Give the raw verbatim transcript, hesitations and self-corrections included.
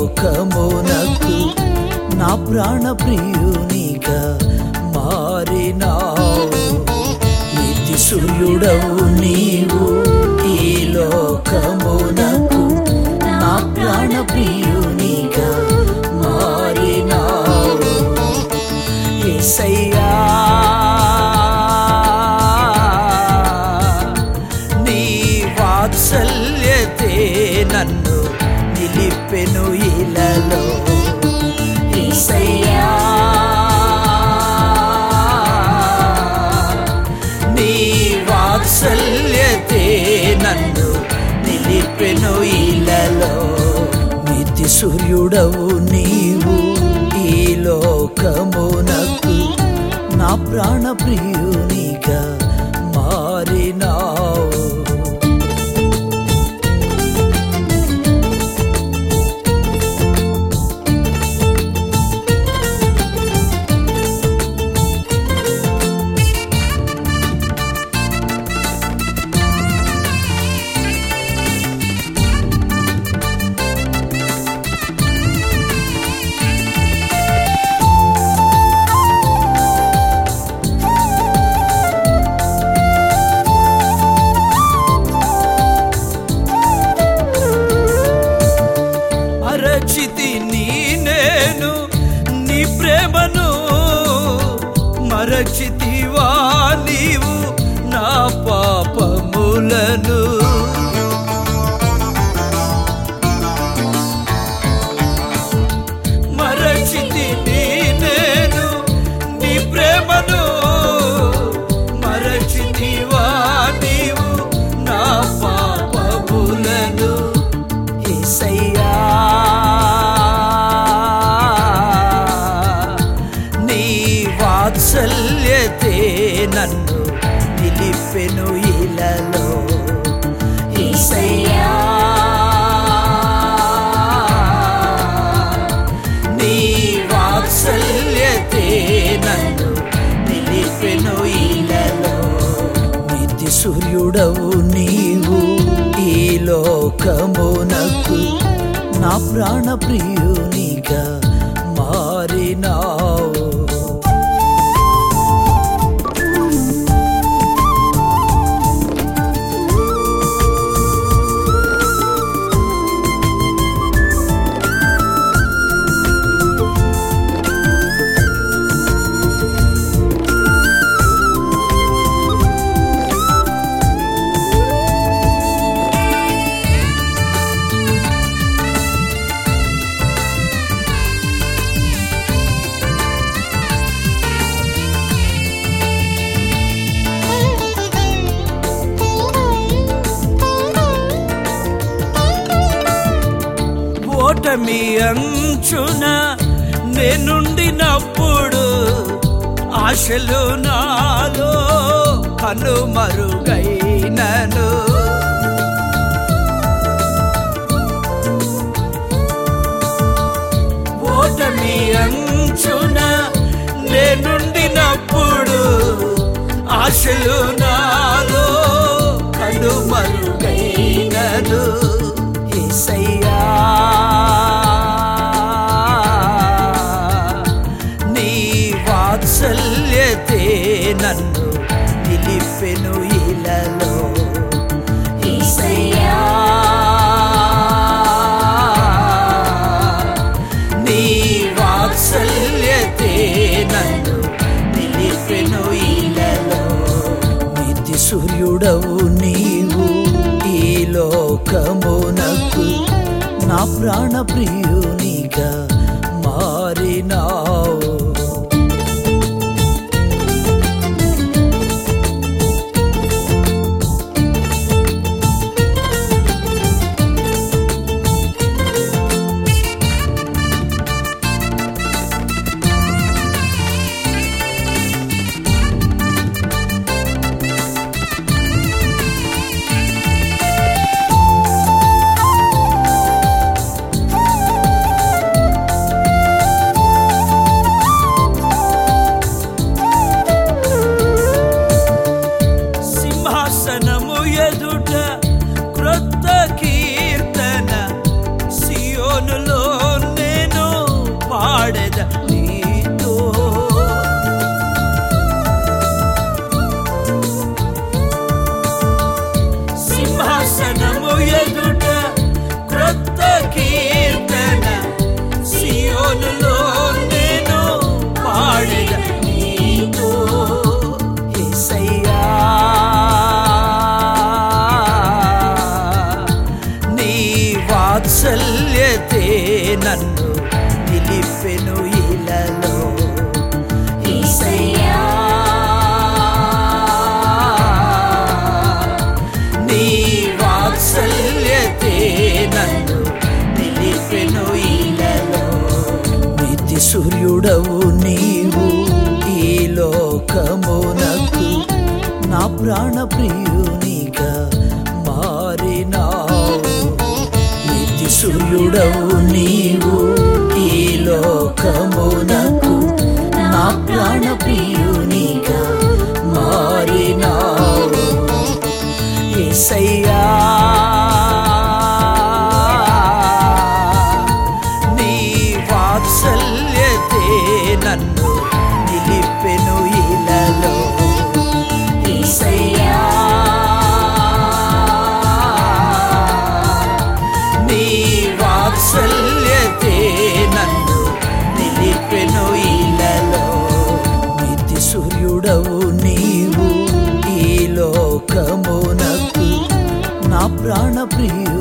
లోకమునకు నా ప్రాణ ప్రియునిగా మారినావు. నీతి సూర్యుడవు నీవు ఈ లోకమునకు నా ప్రాణ ప్రియునిగా మారినావు. యేసయ్యా నీ వాత్సల్యతే నన్ను నిలిపెను ఇలలో. యేసయ్యా నీ వాత్సల్యతే నన్ను నిలిపెను ఇలలో. నీతి సూర్యుడవు నీవు ఈ లోకమునకు నా ప్రాణ ప్రియునిగా మారినావు. మరచితిని నేను నీ ప్రేమను, మరచితివా నీవు నా పాపములను. మరచితిని నేను నీ ప్రేమను, మరచితివా నీవు నా పాపములను. యేసయ్యా నీ వాత్సల్యతే నన్ను నిలిపెను ఇలలో. యేసయ్యా నీ వాత్సల్యతే నన్ను నిలిపెను ఇలలో. నీతి సూర్యుడవు నీవు ఈ లోకమునకు నా ప్రాణ ప్రియునిగా మారినావు. ఓటమి అంచున నేనుండినప్పుడు ఆశలు నాలో కనుమరుగైనను. ఓటమి అంచున నేనుండినప్పుడు ఆశలు నాలో కనుమరుగైనను. యేసయ్యా నీ వాత్సల్యతే నన్ను నిలిపెను ఇలలో. యేసయ్యా నీ వాత్సల్యతే నన్ను నిలిపెను ఇలలో. నీతి సూర్యుడవు నీవు ఈ లోకమునకు నా ప్రాణ ప్రియునిగా మారినావు. నన్ను నిలిపెను ఇలలో. యేసయ్యా నీ వాత్సల్యతే నన్ను నిలిపెను ఇలలో. నిత్య సూర్యుడవు నీవు ఈ లోకమునకు, నా ప్రాణ ప్రియునిగా మారినావు. నిత్య సూర్యుడవు నీవు ఈ లోకమునకు, నా ప్రాణ ప్రియునిగా మారినావు. యేసయ్యా నీ వాత్సల్యతే నన్ను నిలిపెను ఇలలో. యేసయ్యా నీ వాత్సల్యతే నన్ను నిలిపెను ఇలలో. నిత్య సూర్యుడవు నీవు ఈ లోకమునకు, నా ప్రాణ ప్రియునిగా